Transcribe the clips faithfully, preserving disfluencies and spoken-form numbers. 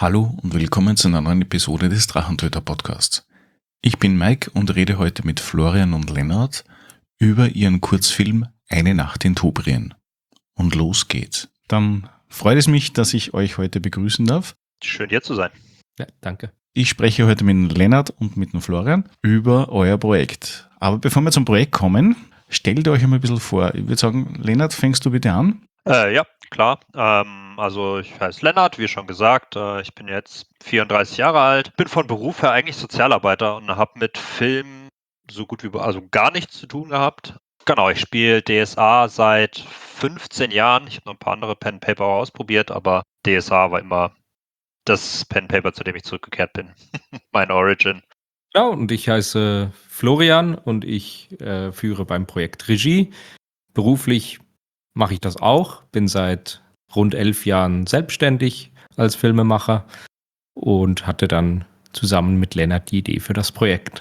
Hallo und willkommen zu einer neuen Episode des Drachentöter Podcasts. Ich bin Mike und rede heute mit Florian und Lennart über ihren Kurzfilm Eine Nacht in Tobrien. Und los geht's. Dann freut es mich, dass ich euch heute begrüßen darf. Schön hier zu sein. Ja, danke. Ich spreche heute mit dem Lennart und mit dem Florian über euer Projekt. Aber bevor wir zum Projekt kommen, stellt euch einmal ein bisschen vor. Ich würde sagen, Lennart, fängst du bitte an? Äh, ja, klar. Ähm, also ich heiße Lennart, wie schon gesagt. Äh, ich bin jetzt vierunddreißig Jahre alt, bin von Beruf her eigentlich Sozialarbeiter und habe mit Film so gut wie also gar nichts zu tun gehabt. Genau, ich spiele D S A seit fünfzehn Jahren. Ich habe noch ein paar andere Pen Paper ausprobiert, aber D S A war immer das Pen Paper, zu dem ich zurückgekehrt bin. Mein Origin. Ja, und ich heiße Florian und ich äh, führe beim Projekt Regie. Beruflich mache ich das auch, bin seit rund elf Jahren selbstständig als Filmemacher und hatte dann zusammen mit Lennart die Idee für das Projekt.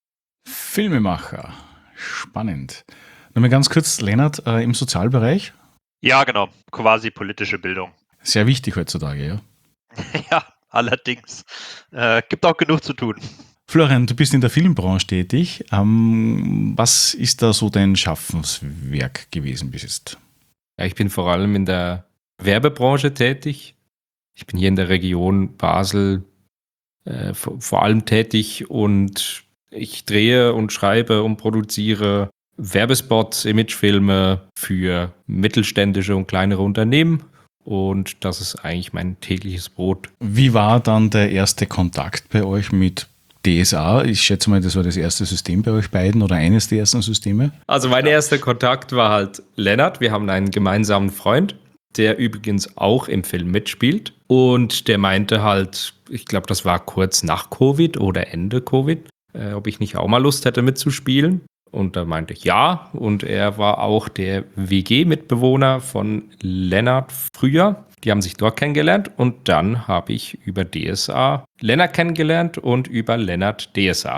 Filmemacher. Spannend. Nochmal ganz kurz, Lennart, äh, im Sozialbereich? Ja, genau. Quasi politische Bildung. Sehr wichtig heutzutage, ja. Ja, allerdings. Äh, gibt auch genug zu tun. Florian, du bist in der Filmbranche tätig. Ähm, was ist da so dein Schaffenswerk gewesen bis jetzt? Ja, ich bin vor allem in der Werbebranche tätig. Ich bin hier in der Region Basel äh, vor, vor allem tätig und ich drehe und schreibe und produziere Werbespots, Imagefilme für mittelständische und kleinere Unternehmen. Und das ist eigentlich mein tägliches Brot. Wie war dann der erste Kontakt bei euch mit D S A? Ich schätze mal, das war das erste System bei euch beiden oder eines der ersten Systeme. Also mein erster Kontakt war halt Lennart. Wir haben einen gemeinsamen Freund, der übrigens auch im Film mitspielt. Und der meinte halt, ich glaube, das war kurz nach Covid oder Ende Covid, äh, ob ich nicht auch mal Lust hätte mitzuspielen. Und da meinte ich ja. Und er war auch der W G-Mitbewohner von Lennart früher. Die haben sich dort kennengelernt. Und dann habe ich über D S A Lennart kennengelernt und über Lennart D S A.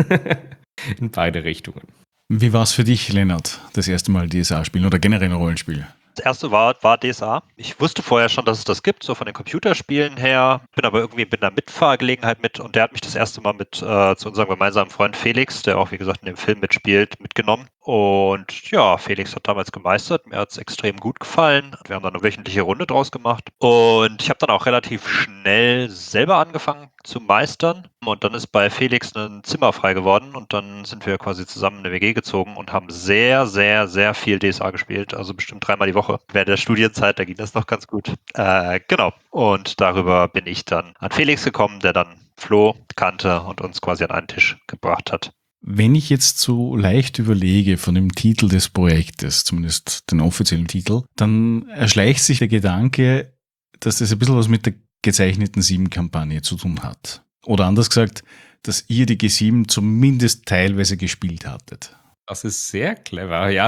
In beide Richtungen. Wie war es für dich, Lennart, das erste Mal D S A spielen oder generell ein Rollenspiel? Das erste war, war D S A. Ich wusste vorher schon, dass es das gibt, so von den Computerspielen her. Bin aber irgendwie mit einer Mitfahrgelegenheit mit und der hat mich das erste Mal mit äh, zu unserem gemeinsamen Freund Felix, der auch wie gesagt in dem Film mitspielt, mitgenommen. Und ja, Felix hat damals gemeistert. Mir hat es extrem gut gefallen. Wir haben dann eine wöchentliche Runde draus gemacht. Und ich habe dann auch relativ schnell selber angefangen zu meistern. Und dann ist bei Felix ein Zimmer frei geworden. Und dann sind wir quasi zusammen in eine W G gezogen und haben sehr, sehr, sehr viel D S A gespielt. Also bestimmt dreimal die Woche. Während der Studienzeit, da ging das noch ganz gut. Äh, genau. Und darüber bin ich dann an Felix gekommen, der dann Flo kannte und uns quasi an einen Tisch gebracht hat. Wenn ich jetzt so leicht überlege von dem Titel des Projektes, zumindest den offiziellen Titel, dann erschleicht sich der Gedanke, dass das ein bisschen was mit der gezeichneten sieben-Kampagne zu tun hat. Oder anders gesagt, dass ihr die G sieben zumindest teilweise gespielt hattet. Das ist sehr clever, ja.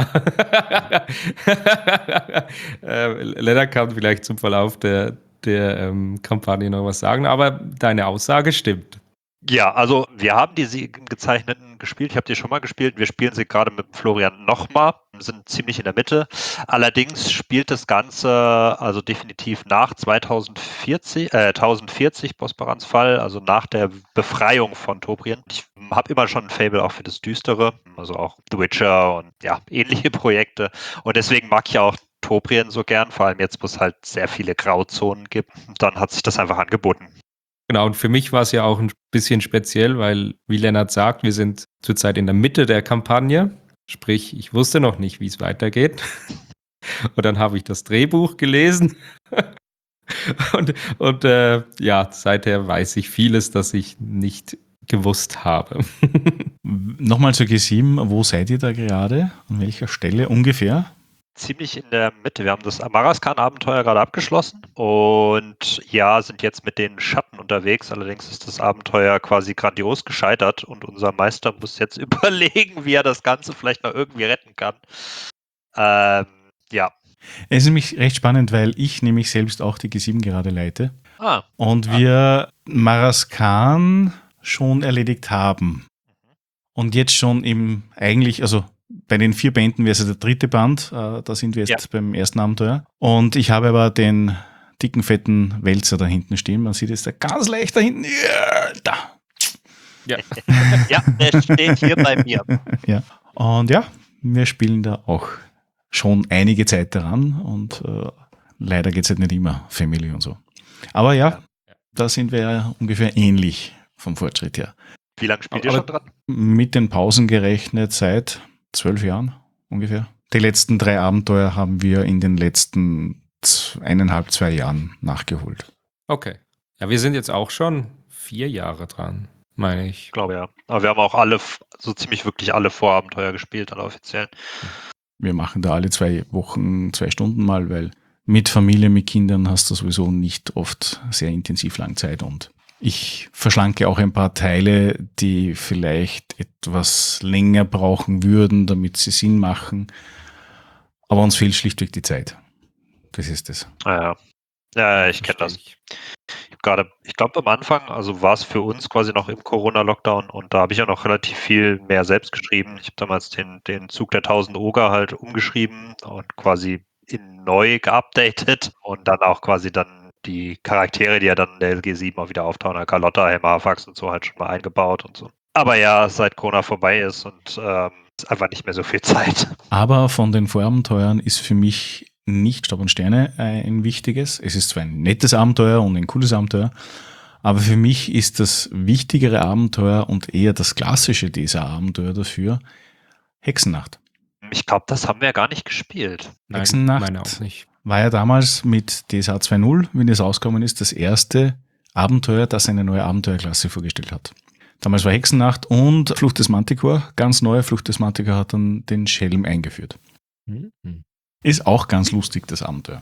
äh, Lennart kann vielleicht zum Verlauf der, der ähm, Kampagne noch was sagen, aber deine Aussage stimmt. Ja, also wir haben die sieben gezeichneten gespielt. Ich habe die schon mal gespielt. Wir spielen sie gerade mit Florian nochmal. Sind ziemlich in der Mitte. Allerdings spielt das Ganze also definitiv nach zweitausendvierzig, äh, tausendvierzig Bosporans Fall, also nach der Befreiung von Tobrien. Ich habe immer schon ein Faible auch für das Düstere, also auch The Witcher und ja, ähnliche Projekte. Und deswegen mag ich auch Tobrien so gern, vor allem jetzt, wo es halt sehr viele Grauzonen gibt. Dann hat sich das einfach angeboten. Genau, und für mich war es ja auch ein bisschen speziell, weil, wie Lennart sagt, wir sind zurzeit in der Mitte der Kampagne. Sprich, ich wusste noch nicht, wie es weitergeht. Und dann habe ich das Drehbuch gelesen. und und äh, ja, seither weiß ich vieles, das ich nicht gewusst habe. Nochmal zur G sieben, wo seid ihr da gerade? An welcher Stelle ungefähr? Ziemlich in der Mitte. Wir haben das Amaraskan-Abenteuer gerade abgeschlossen und ja, sind jetzt mit den Schatten unterwegs. Allerdings ist das Abenteuer quasi grandios gescheitert und unser Meister muss jetzt überlegen, wie er das Ganze vielleicht noch irgendwie retten kann. Ähm, ja. Es ist nämlich recht spannend, weil ich nämlich selbst auch die G sieben gerade leite. Ah. Und wir Maraskan schon erledigt haben. Und jetzt schon im eigentlich, also bei den vier Bänden wäre es der dritte Band, äh, da sind wir jetzt ja. beim ersten Abenteuer. Und ich habe aber den, dicken, fetten Wälzer da hinten stehen. Man sieht es da ganz leicht da hinten. Ja, da. Ja. Ja, der steht hier bei mir. Ja. Und ja, wir spielen da auch schon einige Zeit daran und äh, leider geht es halt nicht immer Family und so. Aber ja, da sind wir ja ungefähr ähnlich vom Fortschritt her. Wie lange spielt ihr Aber- schon dran? Mit den Pausen gerechnet seit zwölf Jahren ungefähr. Die letzten drei Abenteuer haben wir in den letzten z- eineinhalb, zwei Jahren nachgeholt. Okay. Ja, wir sind jetzt auch schon vier Jahre dran, meine ich. Ich glaube ja. Aber wir haben auch alle, so ziemlich wirklich alle Vorabenteuer gespielt, alle offiziellen. Wir machen da alle zwei Wochen zwei Stunden mal, weil mit Familie, mit Kindern hast du sowieso nicht oft sehr intensiv lang Zeit und ich verschlanke auch ein paar Teile, die vielleicht etwas länger brauchen würden, damit sie Sinn machen. Aber uns fehlt schlichtweg die Zeit. Das ist es. Ah, ja. Ja, ich kenne das. Verstehe ich. Ich hab gerade, ich glaube am Anfang, also war es für uns quasi noch im Corona-Lockdown und da habe ich ja noch relativ viel mehr selbst geschrieben. Ich habe damals den, den Zug der tausend Oger halt umgeschrieben und quasi in neu geupdatet und dann auch quasi dann die Charaktere, die ja dann in der L G sieben auch wieder auftauchen, Carlotta, Helma, Hafax und so halt schon mal eingebaut und so. Aber ja, seit Corona vorbei ist und ähm, ist einfach nicht mehr so viel Zeit. Aber von den Vorabenteuern ist für mich nicht Staub und Sterne ein wichtiges. Es ist zwar ein nettes Abenteuer und ein cooles Abenteuer, aber für mich ist das wichtigere Abenteuer und eher das klassische D S A-Abenteuer dafür Hexennacht. Ich glaube, das haben wir ja gar nicht gespielt. Nein, Hexennacht. meine auch nicht. War ja damals mit D S A zwei Punkt null, wenn es rausgekommen ist, das erste Abenteuer, das eine neue Abenteuerklasse vorgestellt hat. Damals war Hexennacht und Flucht des Manticore, ganz neu. Flucht des Manticore hat dann den Schelm eingeführt. Mhm. Ist auch ganz lustig, das Abenteuer.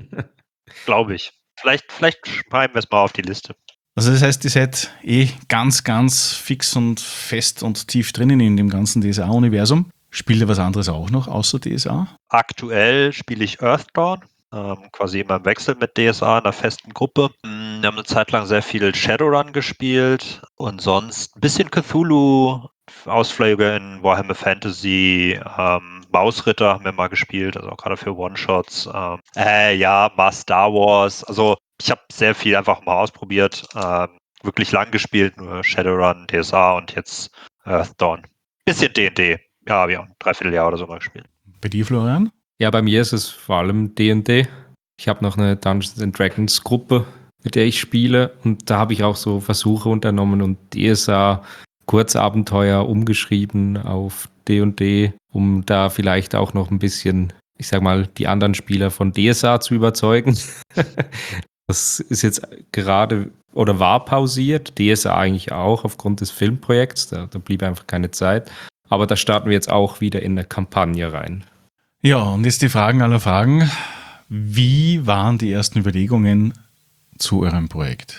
Glaube ich. Vielleicht, vielleicht schreiben wir es mal auf die Liste. Also das heißt, ihr seid eh ganz, ganz fix und fest und tief drinnen in dem ganzen D S A-Universum. Spielt ihr was anderes auch noch, außer D S A? Aktuell spiele ich Earthdawn, ähm, quasi immer im Wechsel mit D S A in einer festen Gruppe. Mm, Wir haben eine Zeit lang sehr viel Shadowrun gespielt und sonst ein bisschen Cthulhu, Ausflüge in Warhammer Fantasy, ähm, Mausritter haben wir mal gespielt, also auch gerade für One-Shots. Ähm, äh, ja, mal Star Wars. Also ich habe sehr viel einfach mal ausprobiert, ähm, wirklich lang gespielt, nur Shadowrun, D S A und jetzt Earthdawn. Bisschen D und D. Ja, habe ich auch ein Dreivierteljahr oder so mal gespielt. Bei dir, Florian? Ja, bei mir ist es vor allem D und D. Ich habe noch eine Dungeons and Dragons Gruppe, mit der ich spiele. Und da habe ich auch so Versuche unternommen und D S A Kurzabenteuer umgeschrieben auf D und D, um da vielleicht auch noch ein bisschen, ich sag mal, die anderen Spieler von D S A zu überzeugen. Das ist jetzt gerade oder war pausiert. D S A eigentlich auch aufgrund des Filmprojekts. Da, da blieb einfach keine Zeit. Aber da starten wir jetzt auch wieder in eine Kampagne rein. Ja, und jetzt die Fragen aller Fragen. Wie waren die ersten Überlegungen zu eurem Projekt?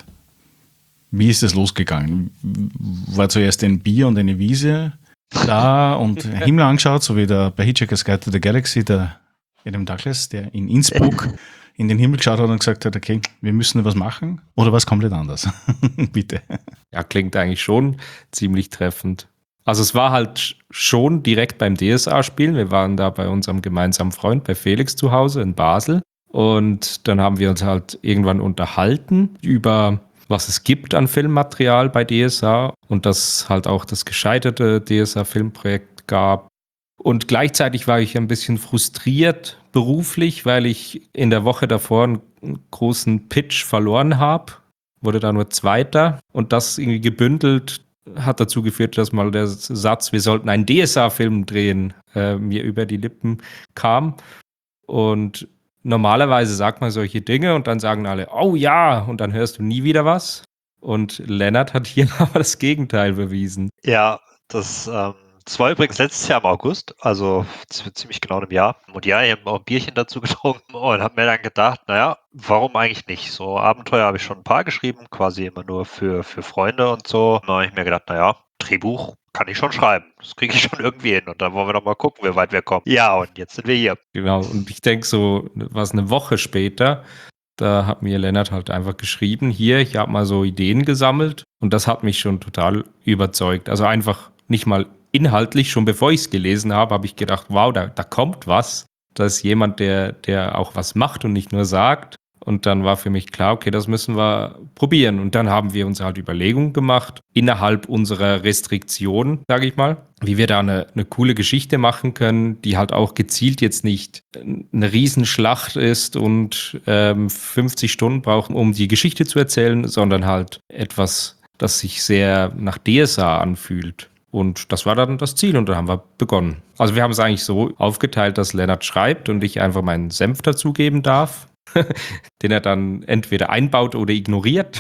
Wie ist es losgegangen? War zuerst ein Bier und eine Wiese da und Himmel angeschaut, so wie der bei Hitchhiker's Guide to the Galaxy, der Adam Douglas, der in Innsbruck in den Himmel geschaut hat und gesagt hat, okay, wir müssen was machen? Oder was komplett anders? Bitte. Ja, klingt eigentlich schon ziemlich treffend. Also es war halt schon direkt beim D S A-Spielen. Wir waren da bei unserem gemeinsamen Freund, bei Felix zu Hause in Basel. Und dann haben wir uns halt irgendwann unterhalten über, was es gibt an Filmmaterial bei D S A und dass halt auch das gescheiterte D S A-Filmprojekt gab. Und gleichzeitig war ich ein bisschen frustriert beruflich, weil ich in der Woche davor einen großen Pitch verloren habe. Wurde da nur Zweiter und das irgendwie gebündelt hat dazu geführt, dass mal der Satz, wir sollten einen D S A-Film drehen, äh, mir über die Lippen kam. Und normalerweise sagt man solche Dinge und dann sagen alle, oh ja, und dann hörst du nie wieder was. Und Lennart hat hier aber das Gegenteil bewiesen. Ja, das, ähm, das war übrigens letztes Jahr im August, also z- ziemlich genau im Jahr. Und ja, ich habe auch ein Bierchen dazu getrunken und habe mir dann gedacht, naja, warum eigentlich nicht? So Abenteuer habe ich schon ein paar geschrieben, quasi immer nur für, für Freunde und so. Und dann habe ich mir gedacht, naja, Drehbuch kann ich schon schreiben. Das kriege ich schon irgendwie hin. Und dann wollen wir doch mal gucken, wie weit wir kommen. Ja, und jetzt sind wir hier. Genau, und ich denke so, was eine Woche später, da hat mir Lennart halt einfach geschrieben, hier, ich habe mal so Ideen gesammelt und das hat mich schon total überzeugt. Also einfach nicht mal inhaltlich, schon bevor ich es gelesen habe, habe ich gedacht, wow, da, da kommt was. Da ist jemand, der, der auch was macht und nicht nur sagt. Und dann war für mich klar, okay, das müssen wir probieren. Und dann haben wir uns halt Überlegungen gemacht, innerhalb unserer Restriktionen, sage ich mal, wie wir da eine, eine coole Geschichte machen können, die halt auch gezielt jetzt nicht eine Riesenschlacht ist und ähm, fünfzig Stunden brauchen, um die Geschichte zu erzählen, sondern halt etwas, das sich sehr nach D S A anfühlt. Und das war dann das Ziel und dann haben wir begonnen. Also wir haben es eigentlich so aufgeteilt, dass Lennart schreibt und ich einfach meinen Senf dazugeben darf, den er dann entweder einbaut oder ignoriert,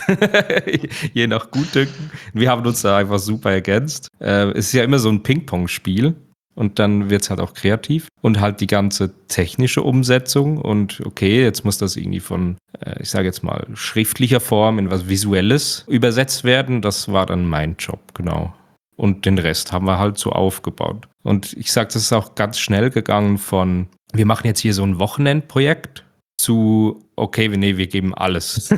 je nach Gutdünken. Wir haben uns da einfach super ergänzt. Äh, es ist ja immer so ein Ping-Pong-Spiel und dann wird es halt auch kreativ und halt die ganze technische Umsetzung und okay, jetzt muss das irgendwie von, äh, ich sage jetzt mal, schriftlicher Form in was Visuelles übersetzt werden. Das war dann mein Job, genau. Und den Rest haben wir halt so aufgebaut. Und ich sage, das ist auch ganz schnell gegangen von, wir machen jetzt hier so ein Wochenendprojekt zu, okay, nee, wir geben alles.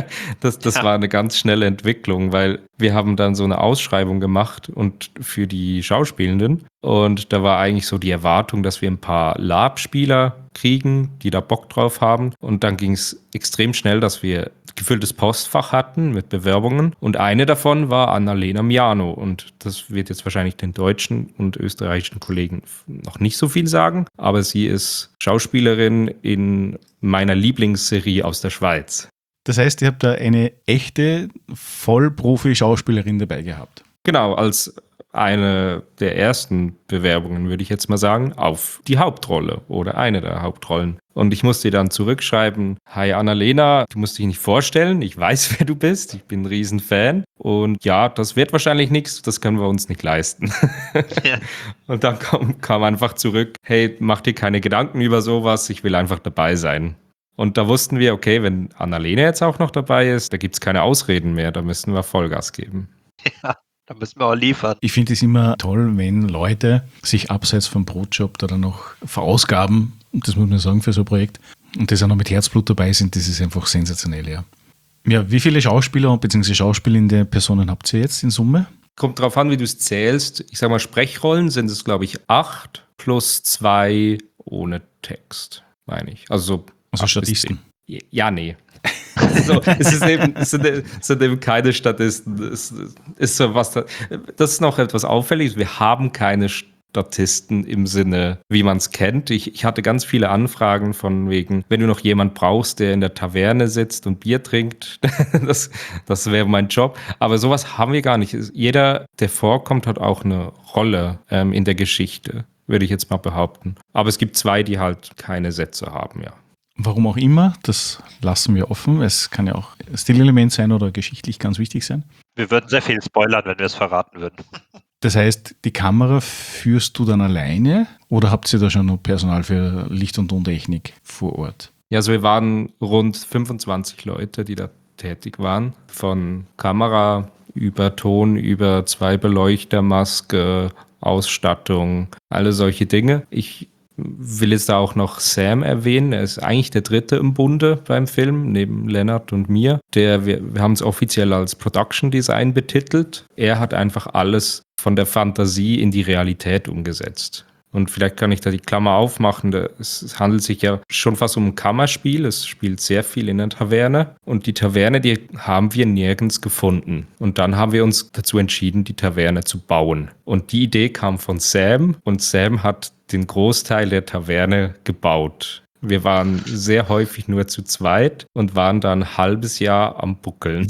das das ja. war eine ganz schnelle Entwicklung, weil wir haben dann so eine Ausschreibung gemacht und für die Schauspielenden. Und da war eigentlich so die Erwartung, dass wir ein paar Lab-Spieler kriegen, die da Bock drauf haben. Und dann ging es extrem schnell, dass wir gefülltes Postfach hatten mit Bewerbungen. Und eine davon war Annalena Miano. Und das wird jetzt wahrscheinlich den deutschen und österreichischen Kollegen noch nicht so viel sagen. Aber sie ist Schauspielerin in meiner Lieblingsserie aus der Schweiz. Das heißt, ihr habt da eine echte Vollprofi-Schauspielerin dabei gehabt? Genau, als eine der ersten Bewerbungen, würde ich jetzt mal sagen, auf die Hauptrolle oder eine der Hauptrollen. Und ich musste ihr dann zurückschreiben, hi Annalena, du musst dich nicht vorstellen, ich weiß, wer du bist, ich bin ein Riesenfan und ja, das wird wahrscheinlich nichts, das können wir uns nicht leisten. Ja. Und dann kam, kam einfach zurück, hey, mach dir keine Gedanken über sowas, ich will einfach dabei sein. Und da wussten wir, okay, wenn Annalena jetzt auch noch dabei ist, da gibt es keine Ausreden mehr, da müssen wir Vollgas geben. Ja. Da müssen wir auch liefern. Ich finde es immer toll, wenn Leute sich abseits vom Brotjob da dann noch verausgaben, das muss man sagen für so ein Projekt, und das auch noch mit Herzblut dabei sind, das ist einfach sensationell, ja. Ja, wie viele Schauspieler bzw. schauspielende Personen habt ihr jetzt in Summe? Kommt drauf an, wie du es zählst. Ich sag mal, Sprechrollen sind es, glaube ich, acht plus zwei ohne Text, meine ich. Also, also Statisten? Ja, nee. So, es, ist eben, es, sind, es sind eben keine Statisten. Es ist so was, das ist noch etwas Auffälliges. Wir haben keine Statisten im Sinne, wie man es kennt. Ich, ich hatte ganz viele Anfragen von wegen, wenn du noch jemand brauchst, der in der Taverne sitzt und Bier trinkt, das, das wäre mein Job. Aber sowas haben wir gar nicht. Jeder, der vorkommt, hat auch eine Rolle ähm, in der Geschichte, würde ich jetzt mal behaupten. Aber es gibt zwei, die halt keine Sätze haben, ja. Warum auch immer, das lassen wir offen. Es kann ja auch Stilelement sein oder geschichtlich ganz wichtig sein. Wir würden sehr viel spoilern, wenn wir es verraten würden. Das heißt, die Kamera führst du dann alleine oder habt ihr da schon noch Personal für Licht- und Tontechnik vor Ort? Ja, also wir waren rund fünfundzwanzig Leute, die da tätig waren. Von Kamera über Ton, über zwei Beleuchter, Maske, Ausstattung, alle solche Dinge. Ich will jetzt da auch noch Sam erwähnen. Er ist eigentlich der Dritte im Bunde beim Film, neben Lennart und mir. Der, wir, wir haben es offiziell als Production Design betitelt. Er hat einfach alles von der Fantasie in die Realität umgesetzt. Und vielleicht kann ich da die Klammer aufmachen. Es handelt sich ja schon fast um ein Kammerspiel. Es spielt sehr viel in der Taverne. Und die Taverne, die haben wir nirgends gefunden. Und dann haben wir uns dazu entschieden, die Taverne zu bauen. Und die Idee kam von Sam. Und Sam hat den Großteil der Taverne gebaut. Wir waren sehr häufig nur zu zweit und waren dann ein halbes Jahr am Buckeln.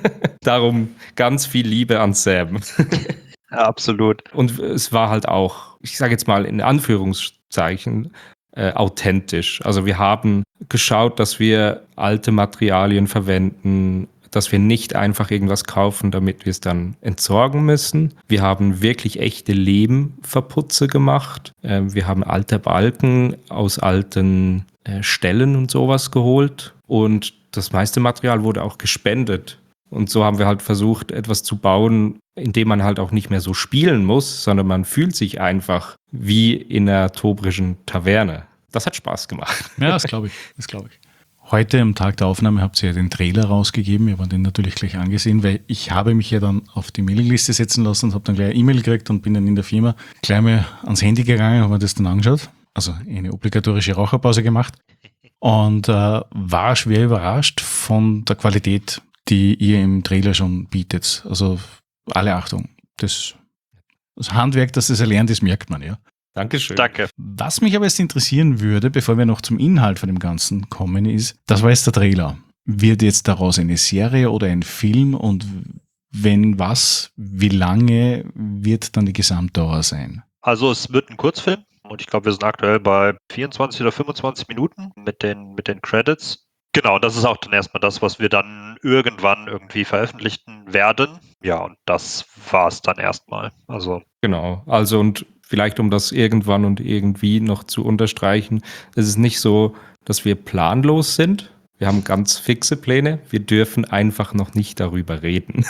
Darum ganz viel Liebe an Sam. Ja, absolut. Und es war halt auch, ich sage jetzt mal in Anführungszeichen, äh, authentisch. Also wir haben geschaut, dass wir alte Materialien verwenden, dass wir nicht einfach irgendwas kaufen, damit wir es dann entsorgen müssen. Wir haben wirklich echte Lehmverputze gemacht. Äh, wir haben alte Balken aus alten äh, Ställen und sowas geholt. Und das meiste Material wurde auch gespendet. Und so haben wir halt versucht, etwas zu bauen, in dem man halt auch nicht mehr so spielen muss, sondern man fühlt sich einfach wie in einer tobrischen Taverne. Das hat Spaß gemacht. Ja, das glaube ich. Das glaube ich. Heute am Tag der Aufnahme habt ihr ja den Trailer rausgegeben. Wir haben den natürlich gleich angesehen, weil ich habe mich ja dann auf die Mailingliste setzen lassen und habe dann gleich eine E-Mail gekriegt und bin dann in der Firma gleich mal ans Handy gegangen und habe mir das dann angeschaut. Also eine obligatorische Raucherpause gemacht. und äh, war schwer überrascht von der Qualität, die ihr im Trailer schon bietet. Also alle Achtung, das, das Handwerk, das es erlernt ist, merkt man, ja. Dankeschön. Danke. Was mich aber jetzt interessieren würde, bevor wir noch zum Inhalt von dem Ganzen kommen, ist, das war jetzt der Trailer. Wird jetzt daraus eine Serie oder ein Film und wenn was, wie lange wird dann die Gesamtdauer sein? Also es wird ein Kurzfilm und ich glaube, wir sind aktuell bei vierundzwanzig oder fünfundzwanzig Minuten mit den, mit den Credits. Genau, das ist auch dann erstmal das, was wir dann irgendwann irgendwie veröffentlichen werden. Ja, und das war es dann erstmal. Also Genau, also und vielleicht um das irgendwann und irgendwie noch zu unterstreichen, es ist nicht so, dass wir planlos sind. Wir haben ganz fixe Pläne. Wir dürfen einfach noch nicht darüber reden.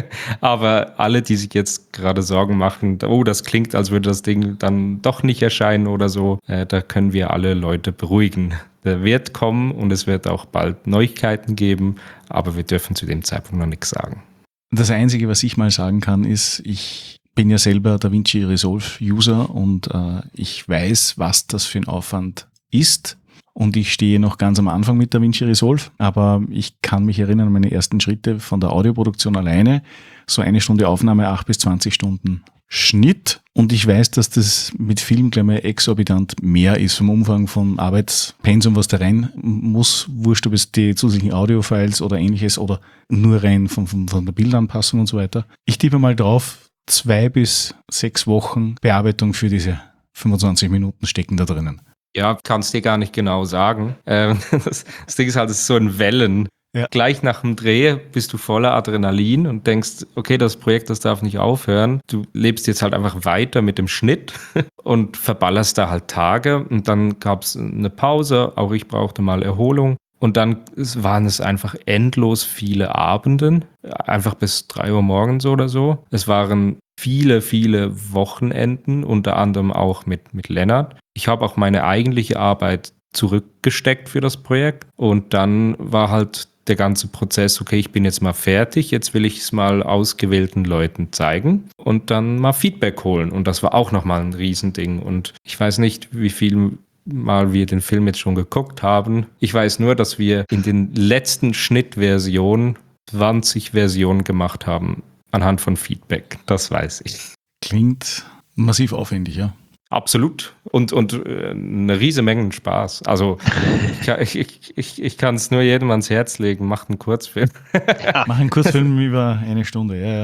Aber alle, die sich jetzt gerade Sorgen machen, oh, das klingt, als würde das Ding dann doch nicht erscheinen oder so, äh, da können wir alle Leute beruhigen. Der wird kommen und es wird auch bald Neuigkeiten geben, aber wir dürfen zu dem Zeitpunkt noch nichts sagen. Das Einzige, was ich mal sagen kann, ist, ich bin ja selber DaVinci Resolve User und äh, ich weiß, was das für ein Aufwand ist. Und ich stehe noch ganz am Anfang mit DaVinci Resolve, aber ich kann mich erinnern an meine ersten Schritte von der Audioproduktion alleine. So eine Stunde Aufnahme, acht bis zwanzig Stunden Schnitt. Und ich weiß, dass das mit Film gleich mal exorbitant mehr ist vom Umfang von Arbeitspensum, was da rein muss. Wurscht, ob es die zusätzlichen Audiofiles oder ähnliches oder nur rein von, von, von der Bildanpassung und so weiter. Ich tippe mal drauf, zwei bis sechs Wochen Bearbeitung für diese fünfundzwanzig Minuten stecken da drinnen. Ja, kannst dir gar nicht genau sagen. Ähm, das, das Ding ist halt, es ist so in Wellen. Ja. Gleich nach dem Dreh bist du voller Adrenalin und denkst, okay, das Projekt, das darf nicht aufhören. Du lebst jetzt halt einfach weiter mit dem Schnitt und verballerst da halt Tage. Und dann gab es eine Pause, auch ich brauchte mal Erholung. Und dann waren es einfach endlos viele Abenden, einfach bis drei Uhr morgens oder so. Es waren viele, viele Wochenenden, unter anderem auch mit, mit Lennart. Ich habe auch meine eigentliche Arbeit zurückgesteckt für das Projekt und dann war halt der ganze Prozess, okay, ich bin jetzt mal fertig, jetzt will ich es mal ausgewählten Leuten zeigen und dann mal Feedback holen und das war auch nochmal ein Riesending und ich weiß nicht, wie viel Mal wir den Film jetzt schon geguckt haben. Ich weiß nur, dass wir in den letzten Schnittversionen zwanzig Versionen gemacht haben anhand von Feedback. Das weiß ich. Klingt massiv aufwendig, ja. Absolut. Und, und äh, eine riesige Menge Spaß. Also ich, ich, ich, ich kann es nur jedem ans Herz legen. Macht einen Kurzfilm. Ja. Mach einen Kurzfilm über eine Stunde, ja,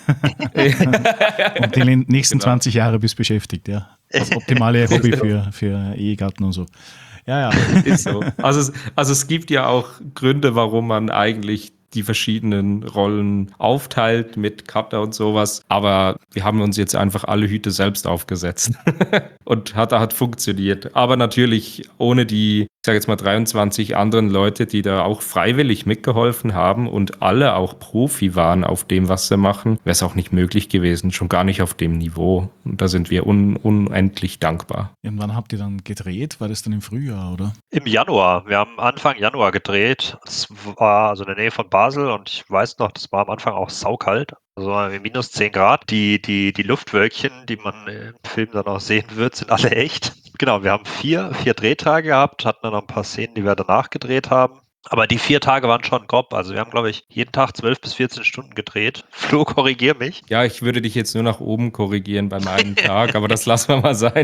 ja. Und die nächsten genau. zwanzig Jahre bist beschäftigt, ja. Das optimale Hobby für, für Ehegatten und so. Ja, ja. Ist so. Also es, also es gibt ja auch Gründe, warum man eigentlich die verschiedenen Rollen aufteilt mit Cutter und sowas. Aber wir haben uns jetzt einfach alle Hüte selbst aufgesetzt. Und hat, hat funktioniert. Aber natürlich ohne die, ich sage jetzt mal dreiundzwanzig anderen Leute, die da auch freiwillig mitgeholfen haben und alle auch Profi waren auf dem, was sie machen, wäre es auch nicht möglich gewesen. Schon gar nicht auf dem Niveau. Und da sind wir un, unendlich dankbar. Und wann habt ihr dann gedreht? War das dann im Frühjahr, oder? Im Januar. Wir haben Anfang Januar gedreht. Das war also in der Nähe von Basel und ich weiß noch, das war am Anfang auch saukalt. Also minus zehn Grad. Die, die, die Luftwölkchen, die man im Film dann auch sehen wird, sind alle echt. Genau, wir haben vier, vier Drehtage gehabt, hatten dann noch ein paar Szenen, die wir danach gedreht haben. Aber die vier Tage waren schon grob. Also wir haben, glaube ich, jeden Tag zwölf bis vierzehn Stunden gedreht. Flo, korrigier mich. Ja, ich würde dich jetzt nur nach oben korrigieren bei meinem Tag, aber das lassen wir mal sein.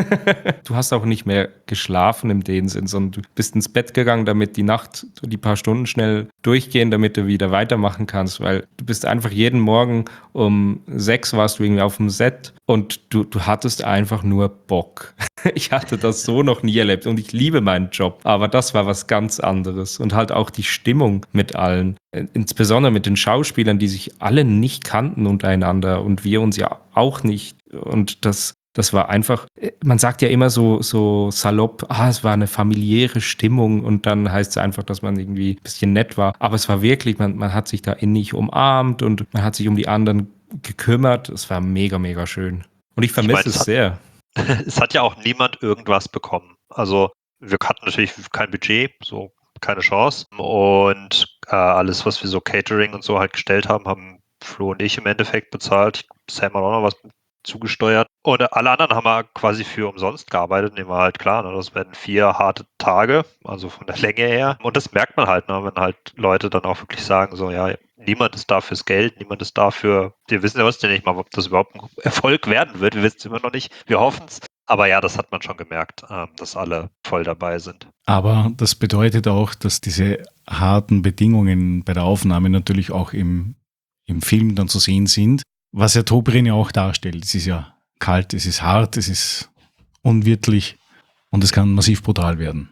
Du hast auch nicht mehr geschlafen im dem Sinn, sondern du bist ins Bett gegangen, damit die Nacht, die paar Stunden schnell durchgehen, damit du wieder weitermachen kannst, weil du bist einfach jeden Morgen um sechs warst du irgendwie auf dem Set und du, du hattest einfach nur Bock. Ich hatte das so noch nie erlebt und ich liebe meinen Job, aber das war was ganz anderes und halt auch die Stimmung mit allen, insbesondere mit den Schauspielern, die sich alle nicht kannten untereinander und wir uns ja auch nicht und das Das war einfach, man sagt ja immer so, so salopp, ah, es war eine familiäre Stimmung und dann heißt es einfach, dass man irgendwie ein bisschen nett war. Aber es war wirklich, man, man hat sich da innig umarmt und man hat sich um die anderen gekümmert. Es war mega, mega schön. Und ich vermisse ich mein, es, es hat, sehr. Es hat ja auch niemand irgendwas bekommen. Also wir hatten natürlich kein Budget, so keine Chance. Und äh, alles, was wir so Catering und so halt gestellt haben, haben Flo und ich im Endeffekt bezahlt. Sam hat auch noch was zugesteuert. Und alle anderen haben wir quasi für umsonst gearbeitet, nehmen wir halt klar, ne? Das werden vier harte Tage, also von der Länge her. Und das merkt man halt, ne? Wenn halt Leute dann auch wirklich sagen, so ja, niemand ist da fürs Geld, niemand ist dafür, wir wissen ja was denn nicht mal, ob das überhaupt ein Erfolg werden wird, wir wissen es immer noch nicht, wir hoffen es. Aber ja, das hat man schon gemerkt, dass alle voll dabei sind. Aber das bedeutet auch, dass diese harten Bedingungen bei der Aufnahme natürlich auch im, im Film dann zu sehen sind, was ja Tobrien ja auch darstellt. Es ist ja kalt, es ist hart, es ist unwirtlich und es kann massiv brutal werden.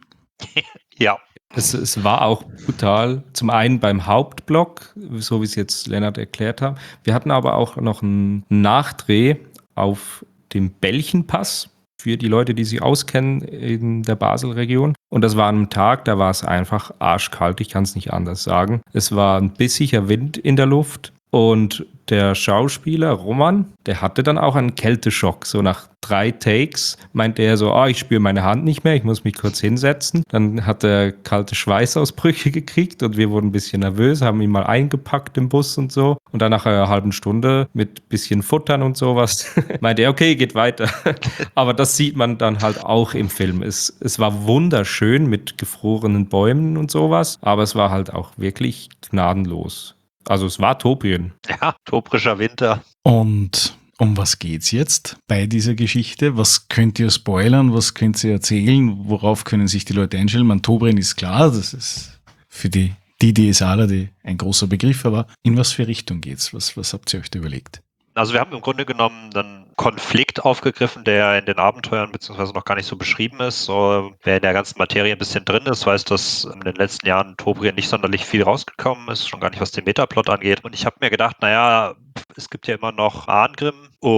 Ja. Es, es war auch brutal, zum einen beim Hauptblock, so wie es jetzt Lennart erklärt hat. Wir hatten aber auch noch einen Nachdreh auf dem Belchenpass für die Leute, die sich auskennen in der Basel-Region. Und das war an einem Tag, da war es einfach arschkalt, ich kann es nicht anders sagen. Es war ein bissiger Wind in der Luft. Und der Schauspieler Roman, der hatte dann auch einen Kälteschock. So nach drei Takes meinte er so, ah, ich spüre meine Hand nicht mehr, ich muss mich kurz hinsetzen. Dann hat er kalte Schweißausbrüche gekriegt und wir wurden ein bisschen nervös, haben ihn mal eingepackt im Bus und so. Und dann nach einer halben Stunde mit bisschen Futtern und sowas meinte er, okay, geht weiter. Aber das sieht man dann halt auch im Film. Es, es war wunderschön mit gefrorenen Bäumen und sowas, aber es war halt auch wirklich gnadenlos. Also es war Tobrien. Ja, tobrischer Winter. Und um was geht's jetzt bei dieser Geschichte? Was könnt ihr spoilern? Was könnt ihr erzählen? Worauf können sich die Leute einstellen? Man, Tobrien ist klar, das ist für die, die DSAler die ein großer Begriff, aber in was für Richtung geht's? Was, was habt ihr euch da überlegt? Also wir haben im Grunde genommen einen Konflikt aufgegriffen, der in den Abenteuern beziehungsweise noch gar nicht so beschrieben ist. So, wer in der ganzen Materie ein bisschen drin ist, weiß, dass in den letzten Jahren Tobrien nicht sonderlich viel rausgekommen ist, schon gar nicht, was den Metaplot angeht. Und ich habe mir gedacht, naja, es gibt ja immer noch Arngrim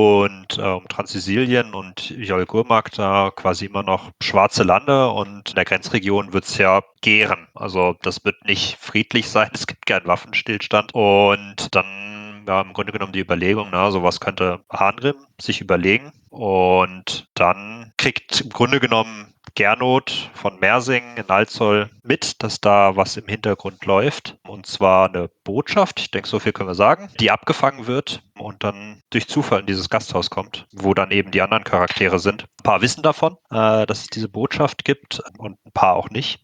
und ähm, Transsisilien und Jolgurmark, da quasi immer noch schwarze Lande und in der Grenzregion wird es ja gären. Also das wird nicht friedlich sein, es gibt keinen Waffenstillstand und dann ja, im Grunde genommen die Überlegung, na, so was könnte Arngrim sich überlegen. Und dann kriegt im Grunde genommen Gernot von Mersing in Alzoll mit, dass da was im Hintergrund läuft. Und zwar eine Botschaft, ich denke, so viel können wir sagen, die abgefangen wird und dann durch Zufall in dieses Gasthaus kommt, wo dann eben die anderen Charaktere sind. Ein paar wissen davon, äh, dass es diese Botschaft gibt und ein paar auch nicht.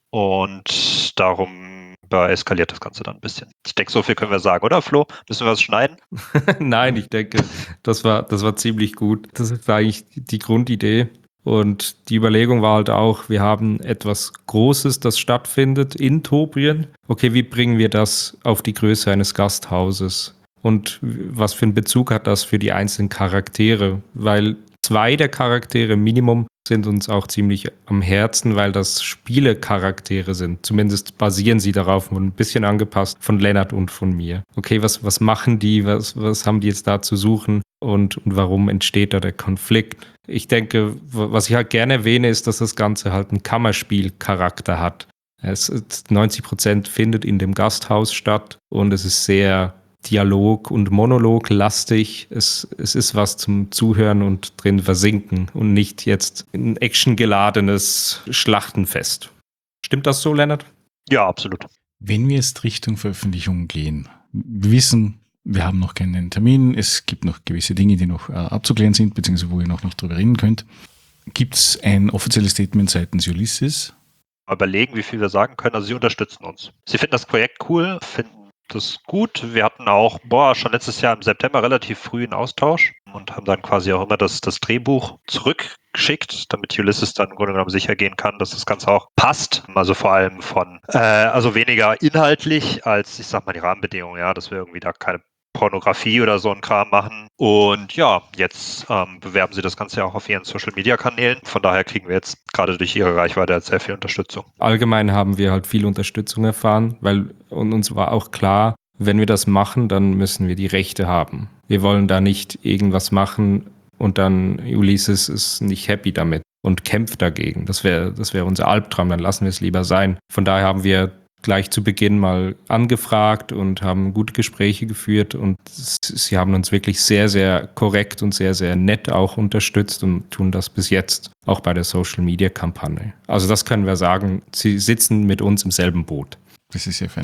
Und darum eskaliert das Ganze dann ein bisschen. Ich denke, so viel können wir sagen, oder Flo? Müssen wir was schneiden? Nein, ich denke, das war, das war ziemlich gut. Das ist eigentlich die Grundidee. Und die Überlegung war halt auch, wir haben etwas Großes, das stattfindet in Tobrien. Okay, wie bringen wir das auf die Größe eines Gasthauses? Und was für einen Bezug hat das für die einzelnen Charaktere? Weil zwei der Charaktere Minimum sind uns auch ziemlich am Herzen, weil das Spielecharaktere sind. Zumindest basieren sie darauf, wurden ein bisschen angepasst von Lennart und von mir. Okay, was, was machen die? Was, was haben die jetzt da zu suchen? Und, und warum entsteht da der Konflikt? Ich denke, was ich halt gerne erwähne, ist, dass das Ganze halt einen Kammerspielcharakter hat. Es, neunzig Prozent findet in dem Gasthaus statt und es ist sehr Dialog- und Monolog-lastig. Es, es ist was zum Zuhören und drin versinken und nicht jetzt ein actiongeladenes Schlachtenfest. Stimmt das so, Lennart? Ja, absolut. Wenn wir jetzt Richtung Veröffentlichung gehen, wir wissen, wir haben noch keinen Termin, es gibt noch gewisse Dinge, die noch äh, abzuklären sind, beziehungsweise wo ihr noch nicht drüber reden könnt. Gibt es ein offizielles Statement seitens Ulysses? Überlegen, wie viel wir sagen können. Also sie unterstützen uns. Sie finden das Projekt cool, finden das ist gut. Wir hatten auch, boah, schon letztes Jahr im September relativ früh einen Austausch und haben dann quasi auch immer das, das Drehbuch zurückgeschickt, damit Ulysses dann im Grunde genommen sicher gehen kann, dass das Ganze auch passt. Also vor allem von, äh, also weniger inhaltlich als, ich sag mal, die Rahmenbedingungen, ja, dass wir irgendwie da keine Pornografie oder so ein Kram machen. Und ja, jetzt ähm, bewerben sie das Ganze ja auch auf ihren Social-Media-Kanälen. Von daher kriegen wir jetzt gerade durch ihre Reichweite sehr viel Unterstützung. Allgemein haben wir halt viel Unterstützung erfahren, weil und uns war auch klar, wenn wir das machen, dann müssen wir die Rechte haben. Wir wollen da nicht irgendwas machen und dann Ulysses ist nicht happy damit und kämpft dagegen. Das wäre das wäre unser Albtraum, dann lassen wir es lieber sein. Von daher haben wir gleich zu Beginn mal angefragt und haben gute Gespräche geführt und sie haben uns wirklich sehr, sehr korrekt und sehr, sehr nett auch unterstützt und tun das bis jetzt auch bei der Social-Media-Kampagne. Also das können wir sagen, sie sitzen mit uns im selben Boot. Das ist sehr fein.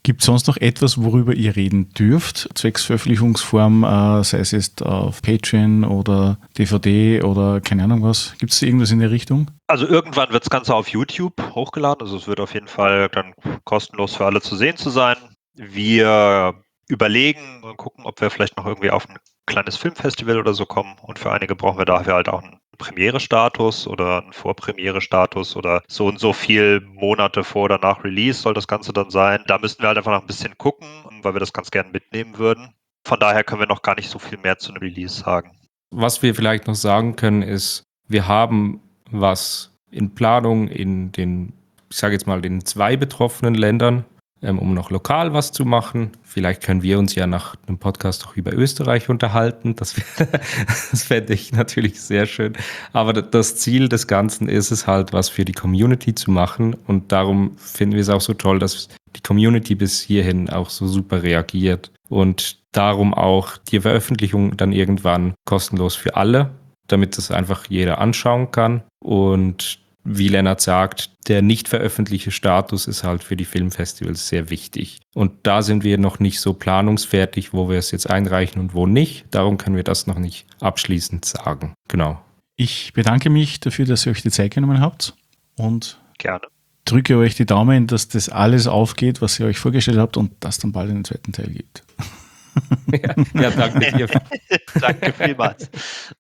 Gibt es sonst noch etwas, worüber ihr reden dürft, zwecks Veröffentlichungsform, äh, sei es jetzt auf Patreon oder D V D oder keine Ahnung was? Gibt es irgendwas in der Richtung? Also irgendwann wird das Ganze auf YouTube hochgeladen. Also es wird auf jeden Fall dann kostenlos für alle zu sehen zu sein. Wir überlegen und gucken, ob wir vielleicht noch irgendwie auf ein kleines Filmfestival oder so kommen. Und für einige brauchen wir dafür halt auch einen Premiere-Status oder einen Vorpremiere-Status oder so und so viel Monate vor oder nach Release soll das Ganze dann sein. Da müssten wir halt einfach noch ein bisschen gucken, weil wir das ganz gerne mitnehmen würden. Von daher können wir noch gar nicht so viel mehr zu einem Release sagen. Was wir vielleicht noch sagen können, ist, wir haben was in Planung in den, ich sage jetzt mal, den zwei betroffenen Ländern, ähm, um noch lokal was zu machen. Vielleicht können wir uns ja nach dem Podcast auch über Österreich unterhalten. Das, das fände ich natürlich sehr schön. Aber das Ziel des Ganzen ist es halt, was für die Community zu machen. Und darum finden wir es auch so toll, dass die Community bis hierhin auch so super reagiert. Und darum auch die Veröffentlichung dann irgendwann kostenlos für alle, damit es einfach jeder anschauen kann. Und wie Lennart sagt, der nicht veröffentlichte Status ist halt für die Filmfestivals sehr wichtig. Und da sind wir noch nicht so planungsfertig, wo wir es jetzt einreichen und wo nicht. Darum können wir das noch nicht abschließend sagen. Genau. Ich bedanke mich dafür, dass ihr euch die Zeit genommen habt und gerne drücke euch die Daumen, dass das alles aufgeht, was ihr euch vorgestellt habt und dass dann bald einen zweiten Teil gibt. Ja, ja, danke dir. Danke vielmals.